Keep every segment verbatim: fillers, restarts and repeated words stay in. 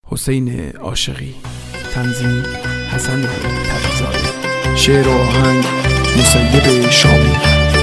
حسین عاشقی. تنظیم حسن تقی‌زاده. شعر و آهنگ مسیب شامی.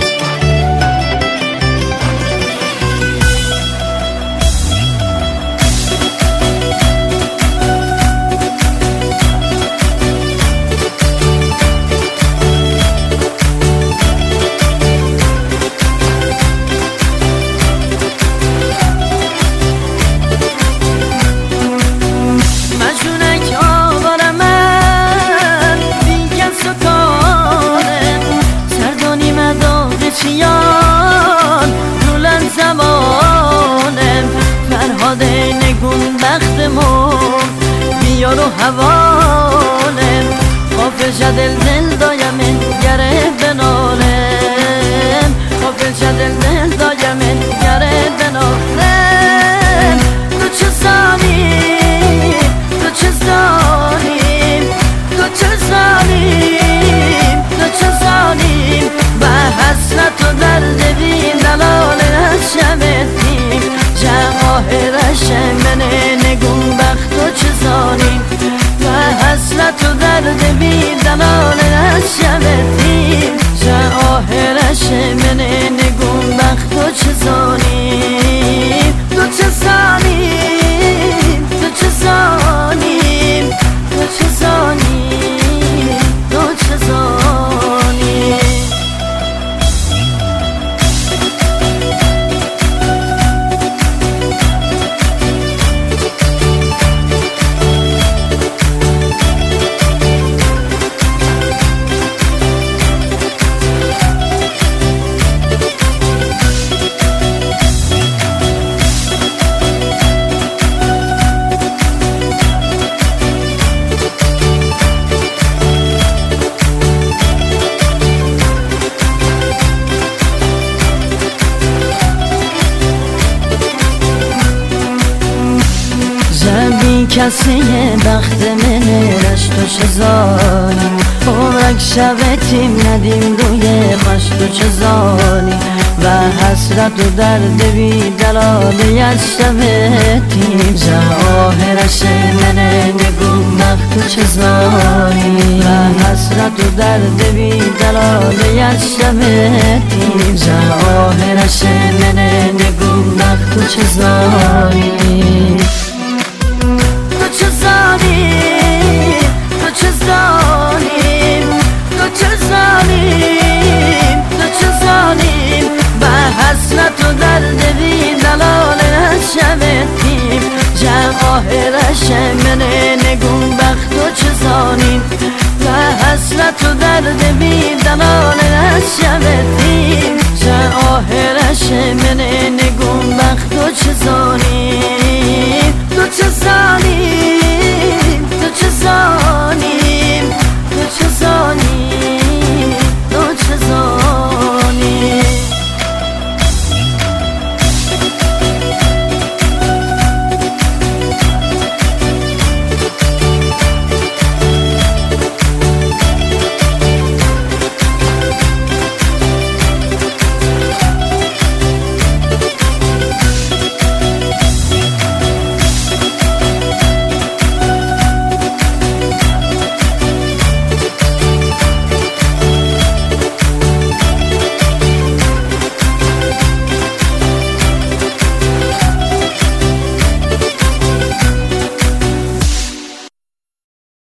بیار و حوالم غافل شدل دل دایم گره بنالم غافل شدل دل دایم گره بنالم تو چه زانیم تو چه زانیم تو چه زانیم تو چه زانیم به حسرت و درد بی دلال شمتیم جواهرش منه نگون بخت و چه زانیم و حسرت و درد بی دلال شمتیم جواهرش منه نگون بخت و چه زانیم تو چه زانیم تو چه زانیم تو چه زانیم تو چه زانیم کسی بخت منه رشت و چزانی عمرک شبتیم ندیم روی مشت و چزانی و حسرت و درد بی دلالی از شبتیم جواهرش منه نگون بخت و چزانی و حسرت و درد بی دلالی از شبتیم جواهرش منه نگون بخت و چزانی تو چه زانیم تو چه زانیم تو چه زانیم تو چه زانیم به حسرت و درد بی دلال شمتیم جواهرش منه نگون بخت و چه زانیم به حسرت و درد بی دلال شمتیم